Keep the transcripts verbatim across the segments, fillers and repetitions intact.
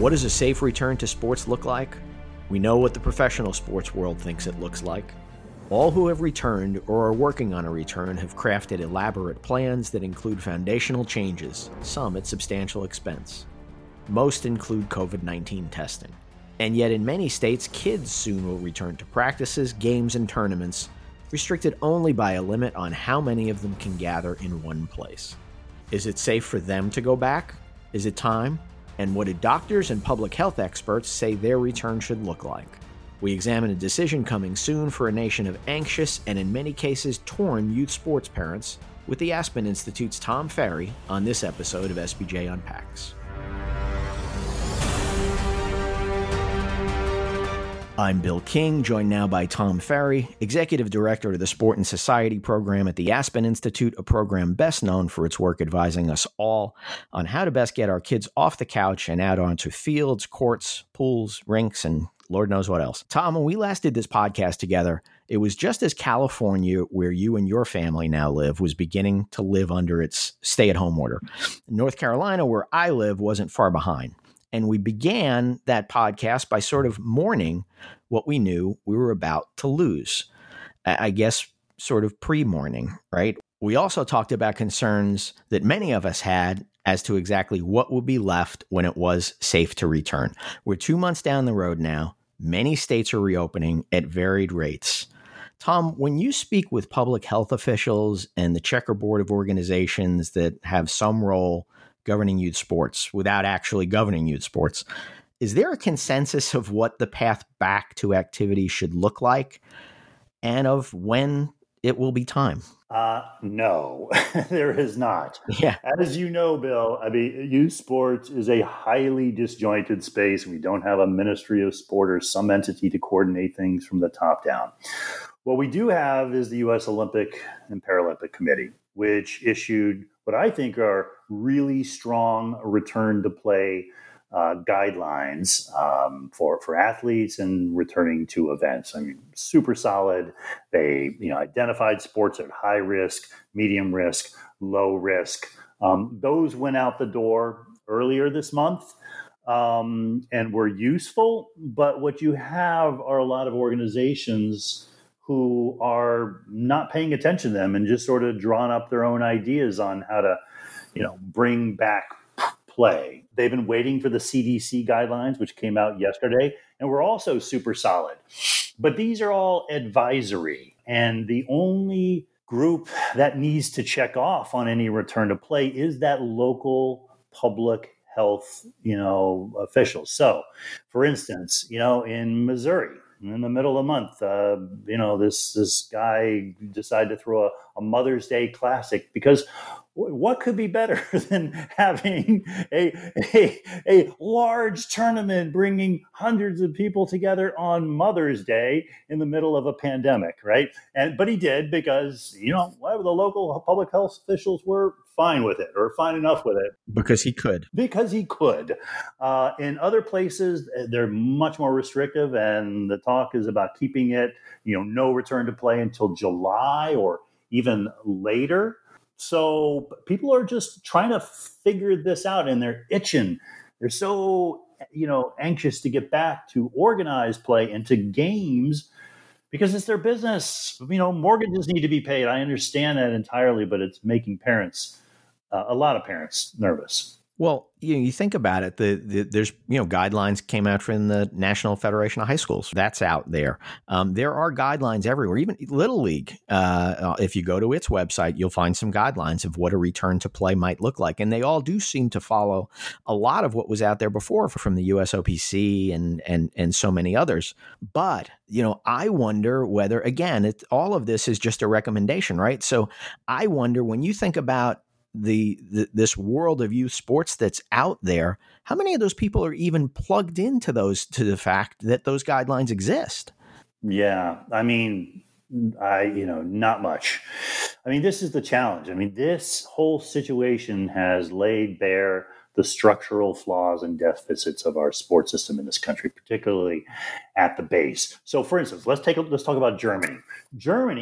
What does a safe return to sports look like? We know what the professional sports world thinks it looks like. All who have returned or are working on a return have crafted elaborate plans that include foundational changes, some at substantial expense. Most include covid nineteen testing. And yet in many states, kids soon will return to practices, games, and tournaments, restricted only by a limit on how many of them can gather in one place. Is it safe for them to go back? Is it time? And what do doctors and public health experts say their return should look like? We examine a decision coming soon for a nation of anxious and in many cases torn youth sports parents with the Aspen Institute's Tom Ferry on this episode of S B J Unpacks. I'm Bill King, joined now by Tom Ferry, Executive Director of the Sport and Society Program at the Aspen Institute, a program best known for its work advising us all on how to best get our kids off the couch and out onto fields, courts, pools, rinks, and Lord knows what else. Tom, when we last did this podcast together, it was just as California, where you and your family now live, was beginning to live under its stay-at-home order. North Carolina, where I live, wasn't far behind. And we began that podcast by sort of mourning what we knew we were about to lose. I guess sort of pre-mourning, right? We also talked about concerns that many of us had as to exactly what would be left when it was safe to return. We're two months down the road now. Many states are reopening at varied rates. Tom, when you speak with public health officials and the checkerboard of organizations that have some role governing youth sports without actually governing youth sports, is there a consensus of what the path back to activity should look like and of when it will be time? Uh, no, there is not. Yeah. As you know, Bill, I mean, youth sports is a highly disjointed space. We don't have a Ministry of Sport or some entity to coordinate things from the top down. What we do have is the U S Olympic and Paralympic Committee, which issued what I think are really strong return to play uh, guidelines um, for, for athletes and returning to events. I mean, super solid. They, you know, identified sports at high risk, medium risk, low risk. Um, those went out the door earlier this month um, and were useful. But what you have are a lot of organizations who are not paying attention to them and just sort of drawn up their own ideas on how to, you know, bring back play. They've been waiting for the C D C guidelines, which came out yesterday, and were also super solid. But these are all advisory, and the only group that needs to check off on any return to play is that local public health, you know, officials. So, for instance, you know, in Missouri, in the middle of the month, uh, you know, this this guy decided to throw a, a Mother's Day Classic because what could be better than having a, a a large tournament bringing hundreds of people together on Mother's Day in the middle of a pandemic, right? And but he did because, you know, whatever the local public health officials were fine with it or fine enough with it. Because he could. Because he could. Uh, in other places, they're much more restrictive, and the talk is about keeping it, you know, no return to play until July or even later. So people are just trying to figure this out, and they're itching. They're so, you know, anxious to get back to organized play and to games because it's their business. You know, mortgages need to be paid. I understand that entirely, but it's making parents, uh, a lot of parents, nervous. Well, you know, you think about it, the, the, there's, you know, guidelines came out from the National Federation of High Schools. That's out there. Um, there are guidelines everywhere, even Little League. Uh, if you go to its website, you'll find some guidelines of what a return to play might look like. And they all do seem to follow a lot of what was out there before from the U S O P C and, and, and so many others. But, you know, I wonder whether, again, it, all of this is just a recommendation, right? So I wonder when you think about The, the this world of youth sports that's out there, how many of those people are even plugged into those to the fact that those guidelines exist? Yeah, I mean, I you know, not much. I mean, this is the challenge. I mean, this whole situation has laid bare the structural flaws and deficits of our sports system in this country, particularly at the base. So, for instance, let's take a, let's talk about Germany. Germany,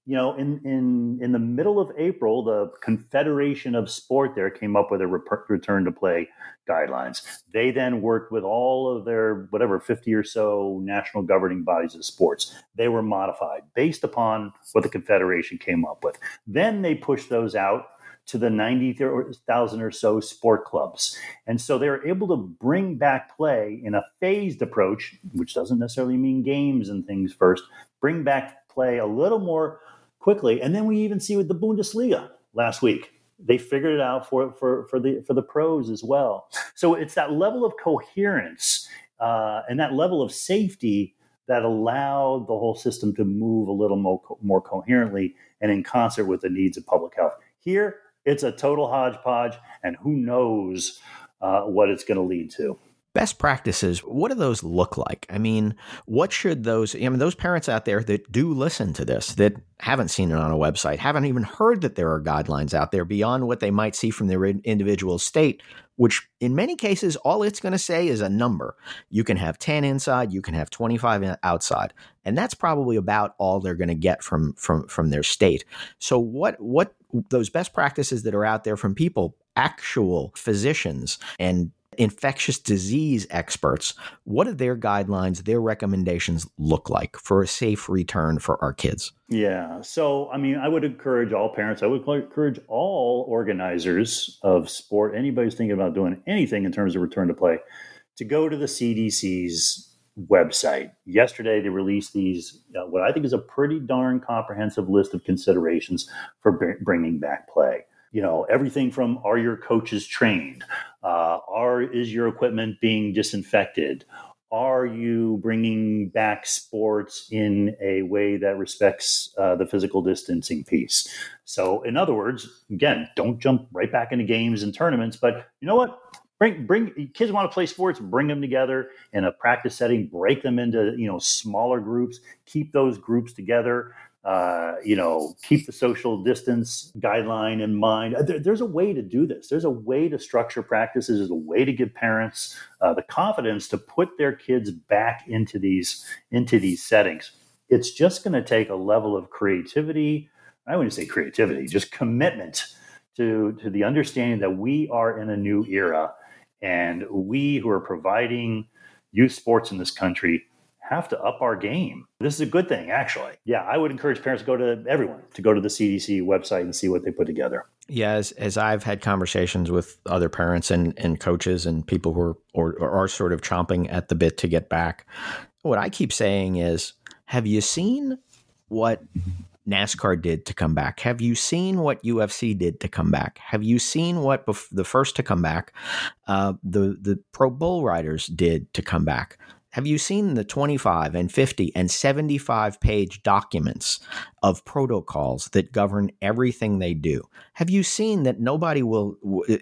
you know, in, in, in the middle of April, the Confederation of Sport there came up with a rep- return to play guidelines. They then worked with all of their, whatever, fifty or so national governing bodies of sports. They were modified based upon what the Confederation came up with. Then they pushed those out to the ninety thousand or so sport clubs. And so they're able to bring back play in a phased approach, which doesn't necessarily mean games and things first, bring back play a little more quickly. And then we even see with the Bundesliga last week, they figured it out for, for, for the for the pros as well. So it's that level of coherence uh, and that level of safety that allowed the whole system to move a little more, more coherently and in concert with the needs of public health. Here, it's a total hodgepodge, and who knows uh, what it's going to lead to. Best practices, what do those look like? I mean, what should those, I mean, those parents out there that do listen to this, that haven't seen it on a website, haven't even heard that there are guidelines out there beyond what they might see from their individual state, which in many cases, all it's going to say is a number. You can have ten inside, you can have twenty-five outside. And that's probably about all they're going to get from, from, from their state. So what, what those best practices that are out there from people, actual physicians and infectious disease experts, what do their guidelines, their recommendations look like for a safe return for our kids? Yeah. So, I mean, I would encourage all parents, I would encourage all organizers of sport, anybody who's thinking about doing anything in terms of return to play, to go to the C D C's website. Yesterday, they released these, uh, what I think is a pretty darn comprehensive list of considerations for b- bringing back play. You know, everything from, are your coaches trained? Uh, are is your equipment being disinfected? Are you bringing back sports in a way that respects uh, the physical distancing piece? So, in other words, again, don't jump right back into games and tournaments. But you know what? Bring bring kids want to play sports. Bring them together in a practice setting. Break them into you know smaller groups. Keep those groups together. Uh, you know, keep the social distance guideline in mind. There, there's a way to do this. There's a way to structure practices. There's a way to give parents uh, the confidence to put their kids back into these into these settings. It's just going to take a level of creativity. I wouldn't say creativity, just commitment to to the understanding that we are in a new era, and we who are providing youth sports in this country have to up our game. This is a good thing, actually. Yeah, I would encourage parents to go to everyone to go to the C D C website and see what they put together. Yeah, as, as I've had conversations with other parents and, and coaches and people who are or, or are sort of chomping at the bit to get back, what I keep saying is, have you seen what NASCAR did to come back? Have you seen what U F C did to come back? Have you seen what bef- the first to come back, uh, the the Pro Bull Riders did to come back? Have you seen the twenty-five and fifty and seventy-five page documents of protocols that govern everything they do? Have you seen that nobody will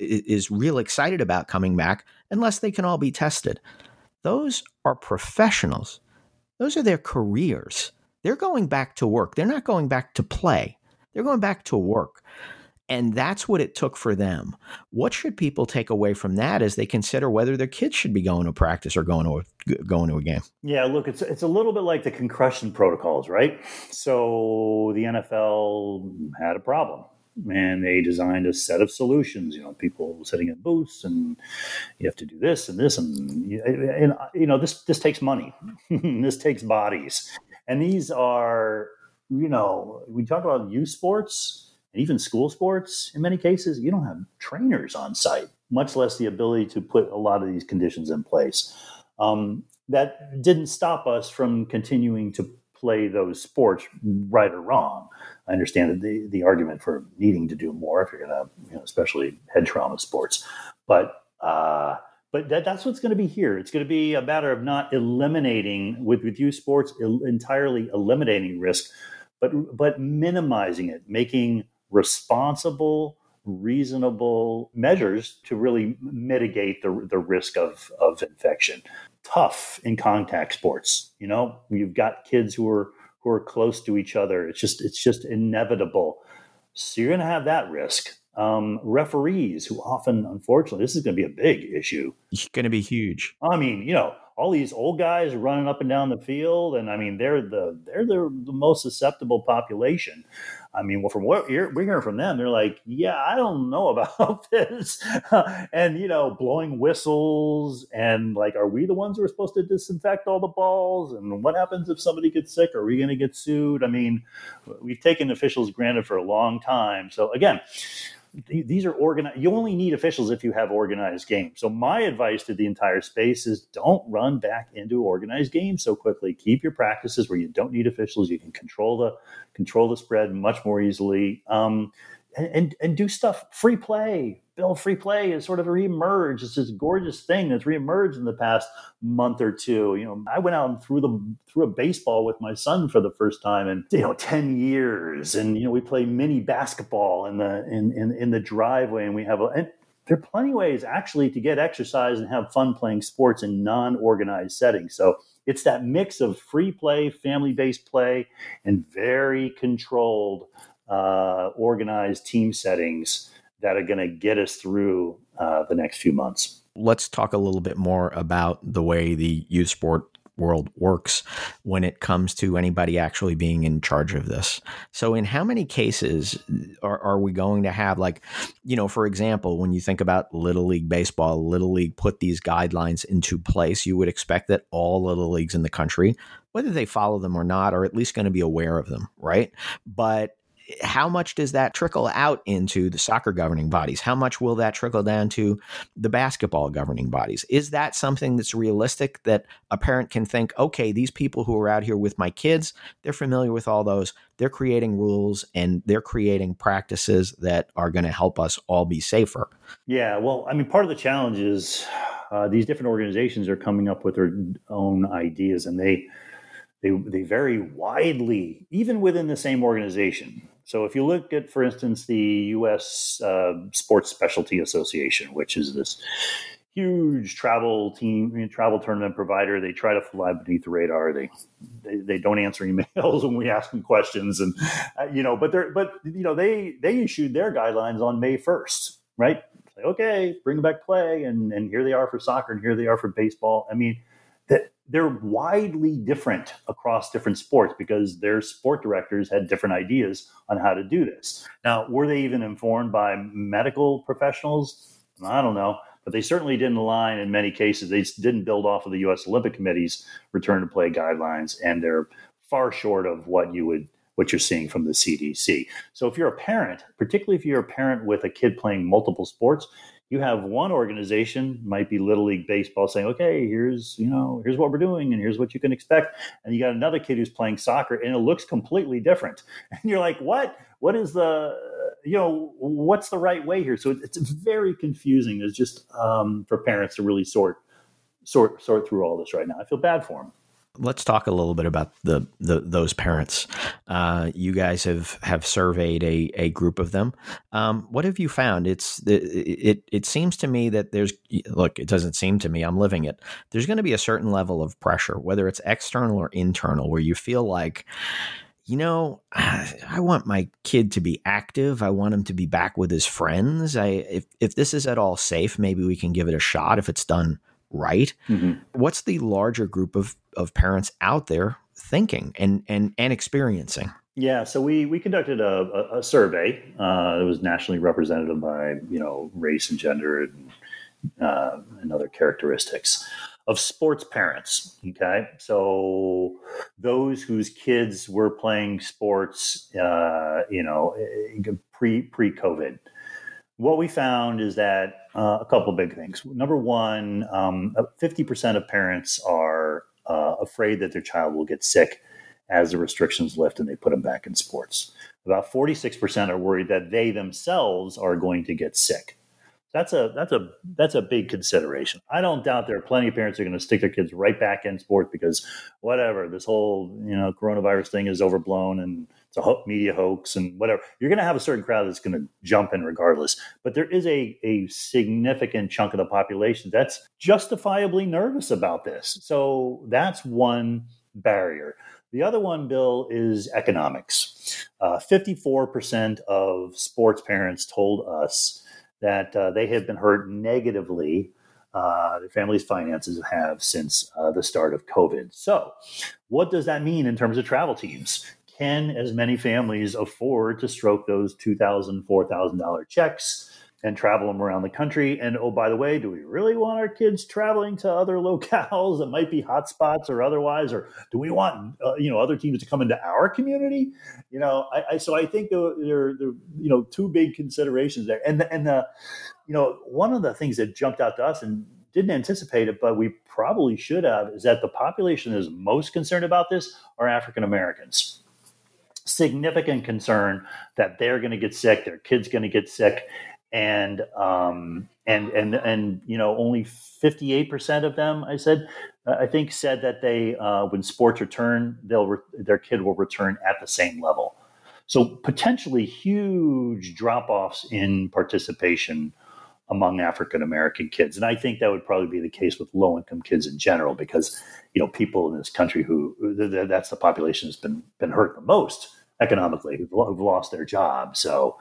is real excited about coming back unless they can all be tested? Those are professionals. Those are their careers. They're going back to work. They're not going back to play. They're going back to work. And that's what it took for them. What should people take away from that as they consider whether their kids should be going to practice or going to a, going to a game? Yeah, look, it's it's a little bit like the concussion protocols, right? So the N F L had a problem, and they designed a set of solutions. You know, people sitting in booths, and you have to do this and this, and, and you know, this this takes money, this takes bodies, and these are, you know, we talk about youth sports. Even school sports, in many cases, you don't have trainers on site, much less the ability to put a lot of these conditions in place. Um, that didn't stop us from continuing to play those sports, right or wrong. I understand the, the argument for needing to do more if you're going to, you know, especially head trauma sports. But uh, but that, that's what's going to be here. It's going to be a matter of not eliminating, with, with youth sports, el- entirely eliminating risk, but but minimizing it, making responsible, reasonable measures to really mitigate the, the risk of, of infection. Tough in contact sports. You know, you've got kids who are who are close to each other. It's just it's just inevitable. So you're going to have that risk. Um, referees who often, unfortunately, this is going to be a big issue. It's going to be huge. I mean, you know, all these old guys running up and down the field, and I mean, they're the they're the, the most susceptible population. I mean, well, from what we're hearing from them, they're like, yeah, I don't know about this. And, you know, blowing whistles and like, are we the ones who are supposed to disinfect all the balls? And what happens if somebody gets sick? Are we going to get sued? I mean, we've taken officials granted for a long time. So again, these are organized. You only need officials if you have organized games. So my advice to the entire space is don't run back into organized games so quickly. Keep your practices where you don't need officials. You can control the control the spread much more easily. Um, and, and and do stuff free play. Bill, free play is sort of reemerged. It's this gorgeous thing that's reemerged in the past month or two. You know, I went out and threw the threw a baseball with my son for the first time in you know ten years, and you know we play mini basketball in the in in, in the driveway, and we have a. And there are plenty of ways actually to get exercise and have fun playing sports in non-organized settings. So it's that mix of free play, family-based play, and very controlled, uh, organized team settings that are going to get us through uh, the next few months. Let's talk a little bit more about the way the youth sport world works when it comes to anybody actually being in charge of this. So in how many cases are, are we going to have, like, you know, for example, when you think about Little League Baseball, Little League put these guidelines into place, you would expect that all Little Leagues in the country, whether they follow them or not, are at least going to be aware of them, right? But how much does that trickle out into the soccer governing bodies? How much will that trickle down to the basketball governing bodies? Is that something that's realistic, that a parent can think, okay, these people who are out here with my kids, they're familiar with all those, they're creating rules and they're creating practices that are going to help us all be safer? Yeah, well, I mean, part of the challenge is uh, these different organizations are coming up with their own ideas, and they They, they vary widely, even within the same organization. So if you look at, for instance, the U S uh, Sports Specialty Association, which is this huge travel team, travel tournament provider, they try to fly beneath the radar. They they, they don't answer emails when we ask them questions, and uh, you know, but they're but you know they they issued their guidelines on May first, right? Like, okay, bring back play, and and here they are for soccer, and here they are for baseball. I mean, that they're widely different across different sports because their sport directors had different ideas on how to do this. Now, were they even informed by medical professionals? I don't know, but they certainly didn't align in many cases. They didn't build off of the U S Olympic Committee's return to play guidelines, and they're far short of what you would what you're seeing from the C D C. So if you're a parent, particularly if you're a parent with a kid playing multiple sports, you have one organization, might be Little League Baseball, saying, okay, here's, you know, here's what we're doing and here's what you can expect. And you got another kid who's playing soccer and it looks completely different. And you're like, what? What is the, you know, what's the right way here? So it's very confusing. It's just um, for parents to really sort, sort, sort through all this right now. I feel bad for them. Let's talk a little bit about the, the those parents. Uh, you guys have, have surveyed a, a group of them. Um, what have you found? It's it, it it seems to me that there's look. It doesn't seem to me. I'm living it. There's going to be a certain level of pressure, whether it's external or internal, where you feel like, you know, I want my kid to be active. I want him to be back with his friends. I if if this is at all safe, maybe we can give it a shot if it's done right. Mm-hmm. What's the larger group of, of parents out there thinking and, and, and experiencing? Yeah, so we we conducted a, a, a survey. Uh, it was nationally representative by, you know, race and gender and, uh, and other characteristics of sports parents. Okay, so those whose kids were playing sports, uh, you know, pre pre COVID. What we found is that uh, a couple of big things. Number one, um, fifty percent of parents are uh, afraid that their child will get sick as the restrictions lift and they put them back in sports. About forty-six percent are worried that they themselves are going to get sick. That's a that's a that's a big consideration. I don't doubt there are plenty of parents who are going to stick their kids right back in sports because whatever, this whole, you know, coronavirus thing is overblown and it's a ho- media hoax and whatever. You're going to have a certain crowd that's going to jump in regardless. But there is a, a significant chunk of the population that's justifiably nervous about this. So that's one barrier. The other one, Bill, is economics. Uh, fifty-four percent of sports parents told us that uh, they have been hurt negatively uh, their family's finances have since uh, the start of COVID. So, what does that mean in terms of travel teams? Can as many families afford to stroke those two thousand dollars, four thousand dollars checks and travel them around the country? And oh, by the way, do we really want our kids traveling to other locales that might be hotspots or otherwise? Or do we want uh, you know other teams to come into our community? You know, I, I so I think there, there, there you know two big considerations there. And the, and the you know one of the things that jumped out to us and didn't anticipate it, but we probably should have, is that the population that is most concerned about this are African Americans. Significant concern that they're going to get sick, their kids going to get sick, and um, and and and you know only fifty-eight percent of them, I said, uh, I think said that they uh, when sports return, they'll re- their kid will return at the same level. So potentially huge drop-offs in participation among African American kids, and I think that would probably be the case with low-income kids in general, because you know people in this country who that's the population that's been been hurt the most economically, who've, who've lost their job. So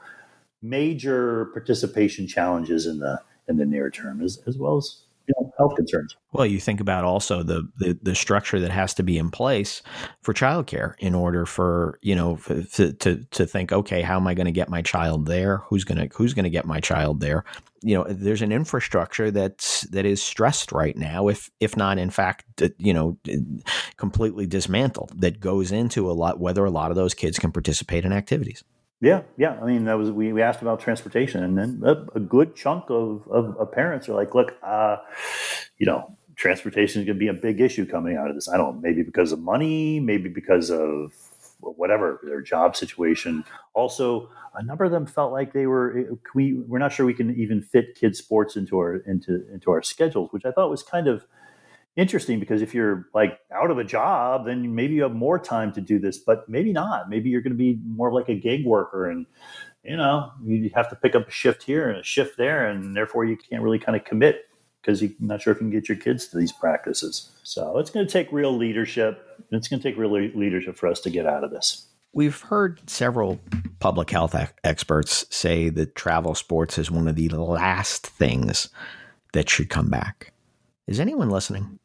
major participation challenges in the in the near term, as as well as you know, health concerns. Well, you think about also the, the the structure that has to be in place for childcare in order for you know to to, to think, okay, how am I going to get my child there? Who's gonna who's going to get my child there? You know, there's an infrastructure that's that is stressed right now, if if not in fact, you know, completely dismantled. That goes into a lot whether a lot of those kids can participate in activities. Yeah, yeah. I mean, that was we, we asked about transportation, and then a, a good chunk of, of, of parents are like, "Look, uh, you know, transportation is going to be a big issue coming out of this. I don't know, maybe because of money, maybe because of whatever their job situation. Also, a number of them felt like they were we we're not sure we can even fit kids' sports into our into into our schedules, which I thought was kind of interesting, because if you're like out of a job, then maybe you have more time to do this, but maybe not. Maybe you're going to be more like a gig worker, and you know you have to pick up a shift here and a shift there, and therefore you can't really kind of commit because you're not sure if you can get your kids to these practices. So it's going to take real leadership. It's going to take real leadership for us to get out of this. We've heard several public health experts say that travel sports is one of the last things that should come back. Is anyone listening?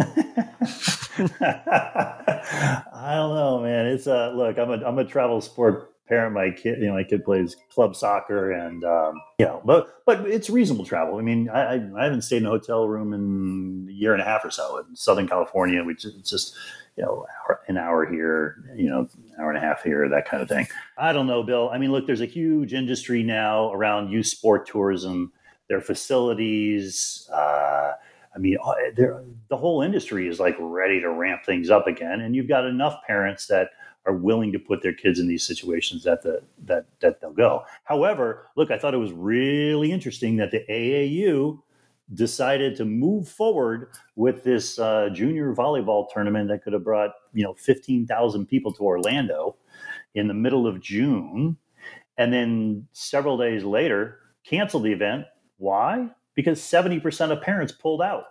I don't know, man. It's a uh, look. I'm a I'm a travel sport parent. My kid, you know, my kid plays club soccer, and um, you know, but but it's reasonable travel. I mean, I I haven't stayed in a hotel room in a year and a half or so in Southern California, which is just you know an hour here, you know, an hour and a half here, that kind of thing. I don't know, Bill. I mean, look, there's a huge industry now around youth sport tourism. Their facilities. Uh, I mean, the whole industry is like ready to ramp things up again, and you've got enough parents that are willing to put their kids in these situations that the that that they'll go. However, look, I thought it was really interesting that the A A U decided to move forward with this uh, junior volleyball tournament that could have brought you know fifteen thousand people to Orlando in the middle of June, and then several days later canceled the event. Why? Because seventy percent of parents pulled out.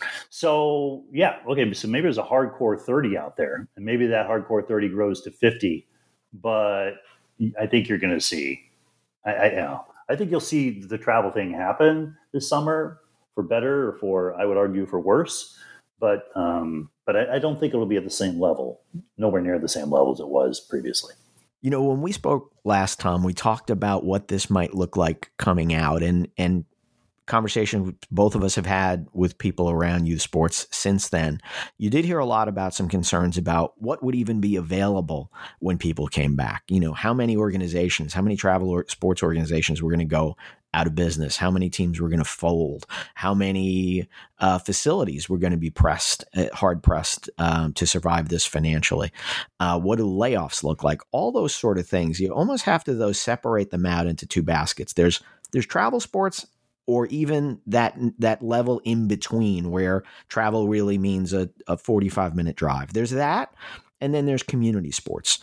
So, yeah, okay, so maybe there's a hardcore thirty out there, and maybe that hardcore thirty grows to fifty, but I think you're going to see, I, I, you know, I think you'll see the travel thing happen this summer, for better or for, I would argue, for worse, but um, but I, I don't think it'll be at the same level, nowhere near the same level as it was previously. You know, when we spoke last time, we talked about what this might look like coming out, and and conversation both of us have had with people around youth sports since then. You did hear a lot about some concerns about what would even be available when people came back. You know, how many organizations, how many travel or sports organizations were going to go out of business, how many teams were going to fold, how many uh, facilities were going to be pressed, uh, hard pressed um, to survive this financially. Uh, what do layoffs look like? All those sort of things. You almost have to, though, separate them out into two baskets. There's there's travel sports, or even that that level in between where travel really means a, a forty-five minute drive. There's that, and then there's community sports.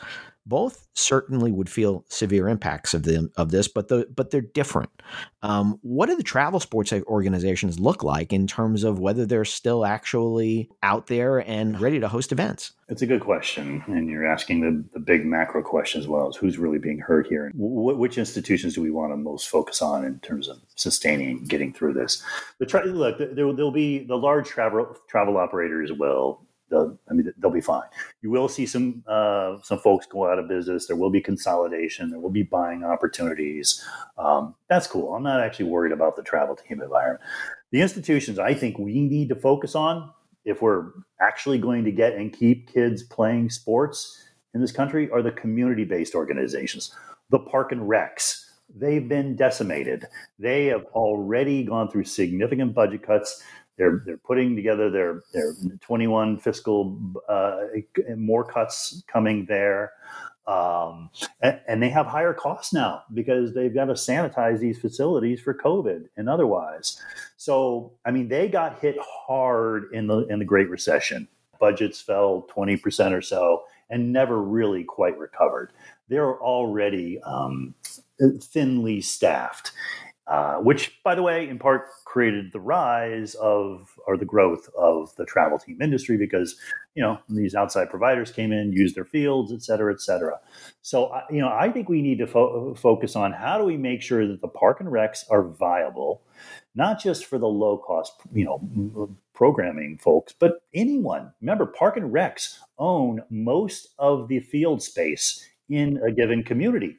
both certainly would feel severe impacts of them of this, but the but they're different. Um, what do the travel sports organizations look like in terms of whether they're still actually out there and ready to host events? It's a good question, and you're asking the, the big macro question as well: is who's really being hurt here? W- which institutions do we want to most focus on in terms of sustaining, getting through this? The tra- look, there, there'll be the large travel travel operators will. They'll, I mean, they'll be fine. You will see some uh, some folks go out of business. There will be consolidation. There will be buying opportunities. Um, that's cool. I'm not actually worried about the travel team environment. The institutions I think we need to focus on, if we're actually going to get and keep kids playing sports in this country, are the community-based organizations, the park and recs. They've been decimated. They have already gone through significant budget cuts. They're they're putting together their their twenty-one fiscal uh, more cuts coming there, um, and, and they have higher costs now because they've got to sanitize these facilities for COVID and otherwise. So I mean, they got hit hard in the in the Great Recession. Budgets fell twenty percent or so and never really quite recovered. They're already um, thinly staffed. Uh, which, by the way, in part created the rise of or the growth of the travel team industry because, you know, these outside providers came in, used their fields, et cetera, et cetera. So, uh, you know, I think we need to fo- focus on how do we make sure that the park and recs are viable, not just for the low cost, you know, programming folks, but anyone. Remember, park and recs own most of the field space in a given community.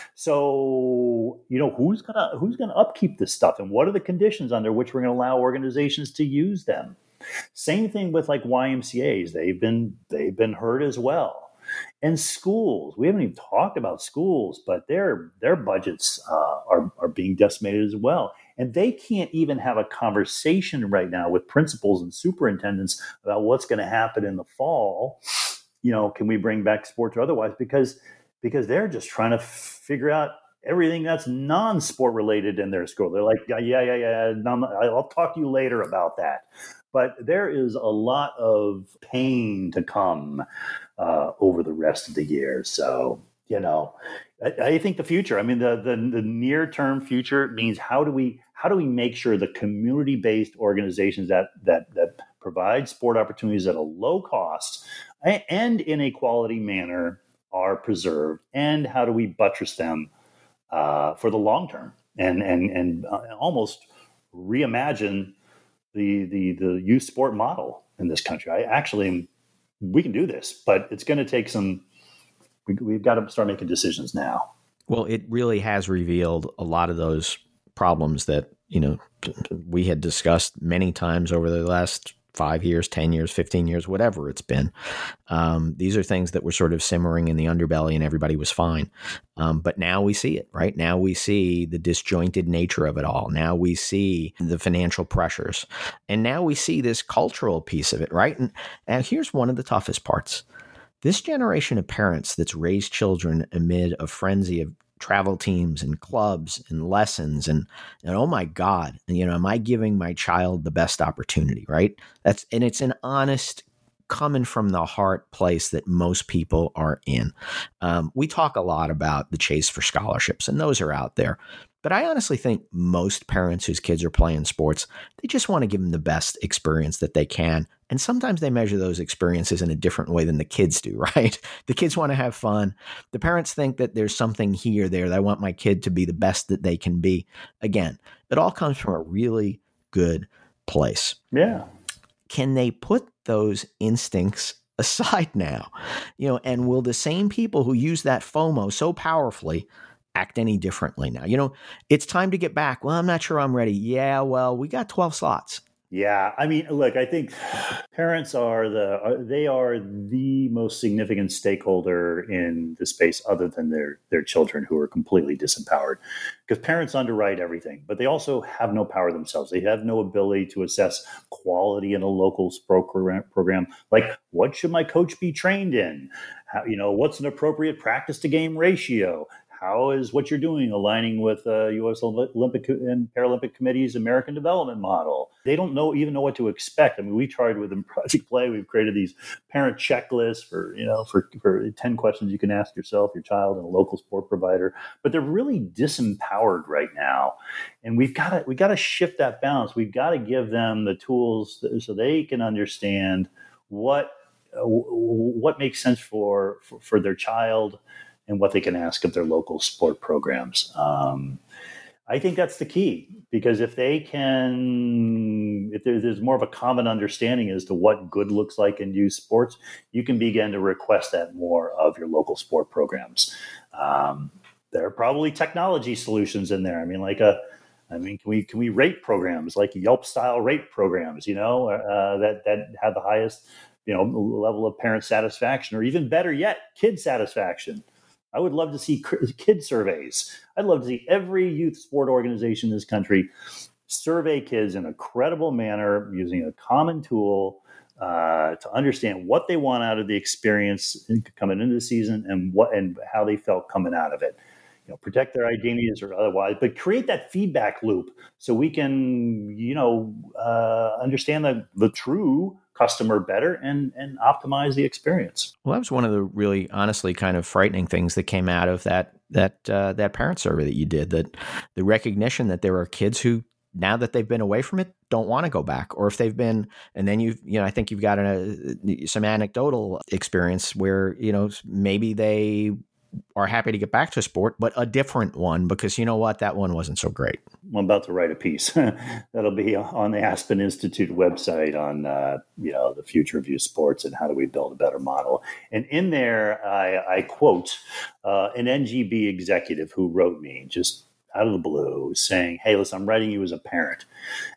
So, you know, who's gonna who's gonna upkeep this stuff, and what are the conditions under which we're going to allow organizations to use them? Same thing with like Y M C As; they've been they've been hurt as well. And schools, we haven't even talked about schools, but their their budgets uh, are are being decimated as well, and they can't even have a conversation right now with principals and superintendents about what's going to happen in the fall. You know, can we bring back sports or otherwise? Because because they're just trying to figure out everything that's non-sport related in their school. They're like, yeah, yeah, yeah, yeah. I'll talk to you later about that. But there is a lot of pain to come uh, over the rest of the year. So, you know, I, I think the future, I mean, the, the, the near-term future means how do we how do we make sure the community-based organizations that that that provide sport opportunities at a low cost and in a quality manner are preserved, and how do we buttress them uh, for the long term and and and uh, almost reimagine the the the youth sport model in this country. I actually we can do this, but it's going to take some. We, we've got to start making decisions now. Well, it really has revealed a lot of those problems that you know we had discussed many times over the last five years, ten years, fifteen years, whatever it's been. Um, these are things that were sort of simmering in the underbelly and everybody was fine. Um, but now we see it, right? Now we see the disjointed nature of it all. Now we see the financial pressures. And now we see this cultural piece of it, right? And, and here's one of the toughest parts. This generation of parents that's raised children amid a frenzy of travel teams and clubs and lessons and, and oh my God, you know, am I giving my child the best opportunity, right? That's, and it's an honest, coming from the heart place that most people are in. Um, we talk a lot about the chase for scholarships, and those are out there. But I honestly think most parents whose kids are playing sports, they just want to give them the best experience that they can. And sometimes they measure those experiences in a different way than the kids do, right? The kids want to have fun. The parents think that there's something here, there, that I want my kid to be the best that they can be. Again, it all comes from a really good place. Yeah. Can they put those instincts aside now? You know, and will the same people who use that FOMO so powerfully act any differently now? You know, it's time to get back. Well, I'm not sure I'm ready. Yeah, well, we got twelve slots. Yeah, I mean, look, I think parents are the they are the most significant stakeholder in the space, other than their their children, who are completely disempowered. Because parents underwrite everything, but they also have no power themselves. They have no ability to assess quality in a local sport program. Like, what should my coach be trained in? How, you know, what's an appropriate practice to game ratio? how is what you're doing aligning with uh, U S Olympic and Paralympic Committee's American Development Model? They don't know even know what to expect. I mean, we tried with Project Play. We've created these parent checklists for you know for for ten questions you can ask yourself, your child, and a local sport provider. But they're really disempowered right now, and we've got to we got to shift that balance. We've got to give them the tools so they can understand what uh, what makes sense for, for for their child and what they can ask of their local sport programs. Um, I think that's the key, because if they can, if there's more of a common understanding as to what good looks like in youth sports, you can begin to request that more of your local sport programs. Um, there are probably technology solutions in there. I mean, like a, I mean, can we can we rate programs like Yelp style rate programs? You know, uh, that that have the highest, you know, level of parent satisfaction, or even better yet, kid satisfaction. I would love to see kid surveys. I'd love to see every youth sport organization in this country survey kids in a credible manner using a common tool uh, to understand what they want out of the experience coming into the season and what and how they felt coming out of it. You know, protect their identities or otherwise, but create that feedback loop so we can, you know, uh, understand the, the true customer better and and optimize the experience. Well, that was one of the really, honestly, kind of frightening things that came out of that that uh, that parent survey that you did. That the recognition that there are kids who, now that they've been away from it, don't want to go back, or if they've been, and then you've, you know, I think you've got a, some anecdotal experience where, you know, maybe they are happy to get back to sport, but a different one, because you know what, that one wasn't so great. I'm about to write a piece that'll be on the Aspen Institute website on, uh, you know, the future of youth sports and how do we build a better model. And in there, I, I quote uh, an N G B executive who wrote me just out of the blue saying, "Hey, listen, I'm writing you as a parent.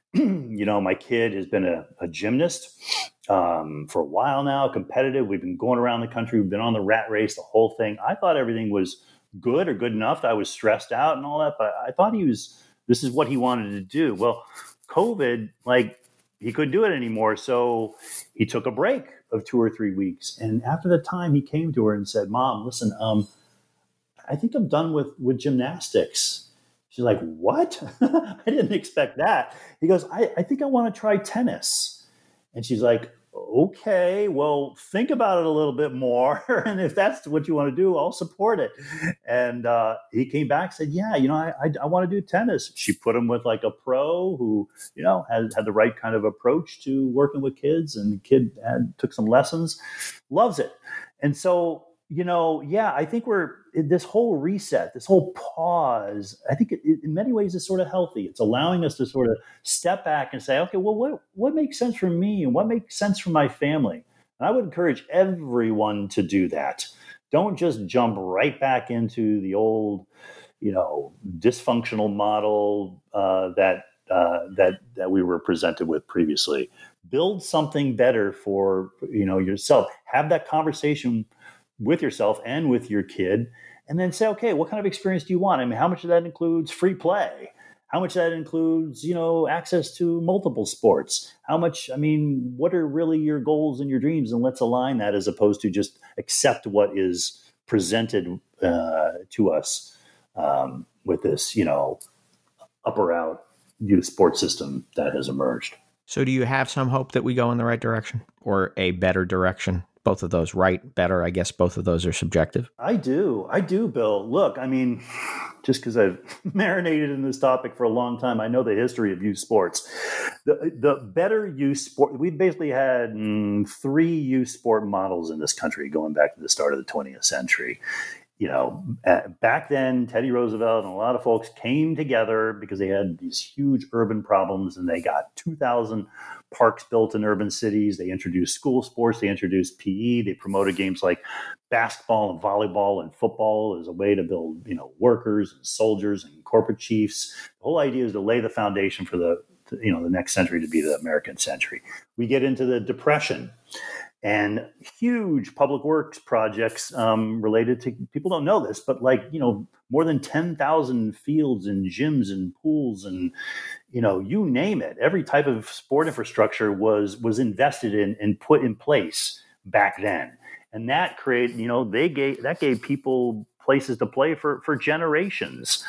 You know, my kid has been a, a gymnast um, for a while now, competitive. We've been going around the country. We've been on the rat race, the whole thing. I thought everything was good or good enough. I was stressed out and all that, but I thought he was, this is what he wanted to do. Well, COVID, like, he couldn't do it anymore. So he took a break of two or three weeks. And after the time, he came to her and said, Mom, listen, um, I think I'm done with, with gymnastics. She's like, what? I didn't expect that. He goes, I, I think I want to try tennis. And she's like, okay, well, think about it a little bit more. And if that's what you want to do, I'll support it. And uh, he came back and said, yeah, you know, I, I, I want to do tennis. She put him with like a pro who, you know, had, had the right kind of approach to working with kids. And the kid had, took some lessons, loves it. And so, you know, yeah, I think we're this whole reset, this whole pause. I think it, it, in many ways is sort of healthy. It's allowing us to sort of step back and say, okay, well, what what makes sense for me and what makes sense for my family? And I would encourage everyone to do that. Don't just jump right back into the old, you know, dysfunctional model uh, that uh, that that we were presented with previously. Build something better for, you know, yourself. Have that conversation with yourself and with your kid, and then say, okay, what kind of experience do you want? I mean, how much of that includes free play? How much of that includes, you know, access to multiple sports? How much, I mean, what are really your goals and your dreams? And let's align that as opposed to just accept what is presented uh, to us um, with this, you know, up or out youth sports system that has emerged. So do you have some hope that we go in the right direction or a better direction? Both of those, right, better, I guess both of those are subjective. I do. I do, Bill. Look, I mean, just because I've marinated in this topic for a long time, I know the history of youth sports. The, the better youth sport, we've basically had mm, three youth sport models in this country going back to the start of the twentieth century. You know, back then, Teddy Roosevelt and a lot of folks came together because they had these huge urban problems, and they got two thousand parks built in urban cities. They introduced school sports. They introduced P E. They promoted games like basketball and volleyball and football as a way to build, you know, workers and soldiers and corporate chiefs. The whole idea is to lay the foundation for the, you know, the next century to be the American century. We get into the Depression. And huge public works projects um, related to, people don't know this, but like, you know, more than ten thousand fields and gyms and pools and, you know, you name it. Every type of sport infrastructure was was invested in and put in place back then. And that created, you know, they gave that gave people places to play for for generations.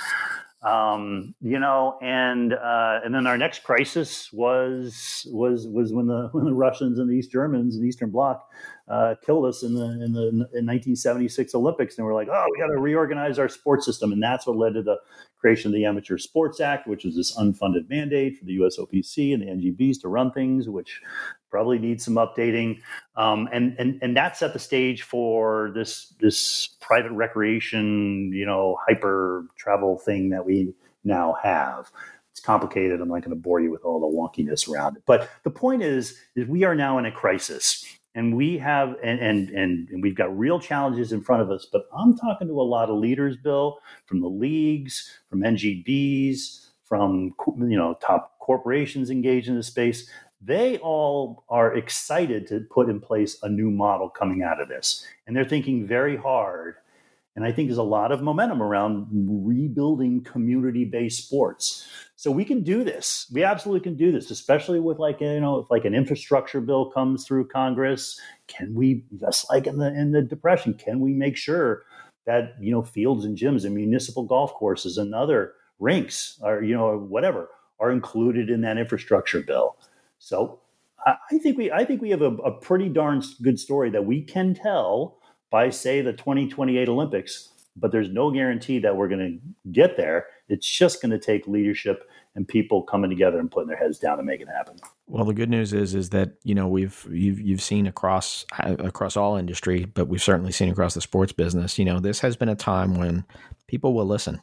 Um, you know, and uh, and then our next crisis was was was when the when the Russians and the East Germans and the Eastern Bloc uh, killed us in the in the in nineteen seventy-six Olympics, and we're like, oh, we got to reorganize our sports system, and that's what led to the creation of the Amateur Sports Act, which is this unfunded mandate for the U S O P C and the N G Bs to run things, which probably needs some updating, um, and and and that set the stage for this this private recreation, you know, hyper travel thing that we now have. It's complicated. I'm not going to bore you with all the wonkiness around it, but the point is, is we are now in a crisis, and we have and and and, and we've got real challenges in front of us. But I'm talking to a lot of leaders, Bill, from the leagues, from N G Bs, from you know top corporations engaged in the space. They all are excited to put in place a new model coming out of this. And they're thinking very hard. And I think there's a lot of momentum around rebuilding community-based sports. So we can do this. We absolutely can do this, especially with like, you know, if like an infrastructure bill comes through Congress. Can we, just like in the in the Depression, can we make sure that, you know, fields and gyms and municipal golf courses and other rinks or, you know, whatever are included in that infrastructure bill? So I think we I think we have a, a pretty darn good story that we can tell by, say, the twenty twenty-eight Olympics, but there's no guarantee that we're going to get there. It's just going to take leadership and people coming together and putting their heads down to make it happen. Well, the good news is is that, you know, we've you've you've seen across across all industry, but we've certainly seen across the sports business, you know, this has been a time when people will listen.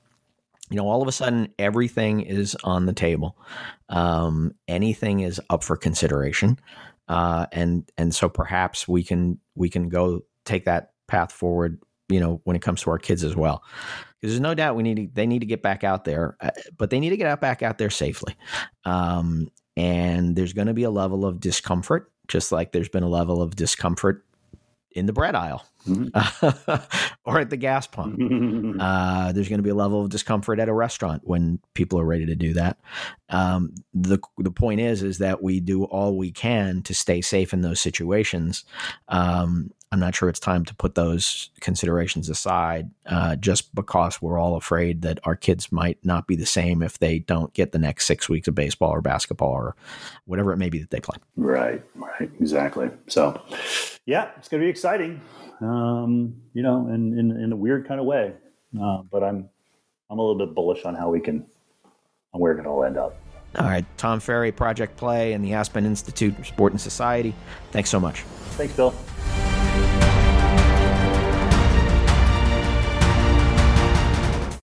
You know, all of a sudden, everything is on the table. Um, anything is up for consideration, uh, and and so perhaps we can we can go take that path forward. You know, when it comes to our kids as well, because there's no doubt we need to, they need to get back out there, uh, but they need to get out back out there safely. Um, and there's going to be a level of discomfort, just like there's been a level of discomfort in the bread aisle. Mm-hmm. Or at the gas pump. Uh, there's going to be a level of discomfort at a restaurant when people are ready to do that. Um, the the point is, is that we do all we can to stay safe in those situations. Um, I'm not sure it's time to put those considerations aside uh, just because we're all afraid that our kids might not be the same if they don't get the next six weeks of baseball or basketball or whatever it may be that they play. Right, right, exactly. So, yeah, it's going to be exciting. Um, you know, in, in, in a weird kind of way. Uh, but I'm I'm a little bit bullish on how we can, on where it can all end up. All right. Tom Ferry, Project Play, and the Aspen Institute for Sport and Society. Thanks so much. Thanks, Bill.